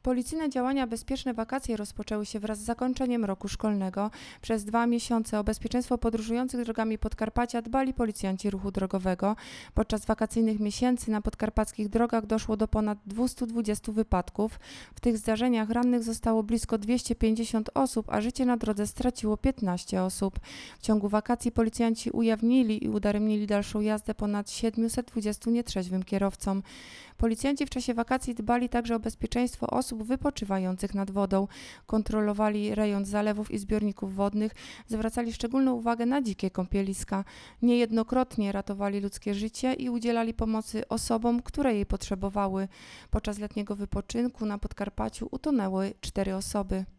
Policyjne działania Bezpieczne wakacje rozpoczęły się wraz z zakończeniem roku szkolnego. Przez 2 miesiące o bezpieczeństwo podróżujących drogami Podkarpacia dbali policjanci ruchu drogowego. Podczas wakacyjnych miesięcy na podkarpackich drogach doszło do ponad 220 wypadków. W tych zdarzeniach rannych zostało blisko 250 osób, a życie na drodze straciło 15 osób. W ciągu wakacji policjanci ujawnili i udaremnili dalszą jazdę ponad 720 nietrzeźwym kierowcom. Policjanci w czasie wakacji dbali także o bezpieczeństwo osób wypoczywających nad wodą, kontrolowali rejon zalewów i zbiorników wodnych, zwracali szczególną uwagę na dzikie kąpieliska. Niejednokrotnie ratowali ludzkie życie i udzielali pomocy osobom, które jej potrzebowały. Podczas letniego wypoczynku na Podkarpaciu utonęły 4 osoby.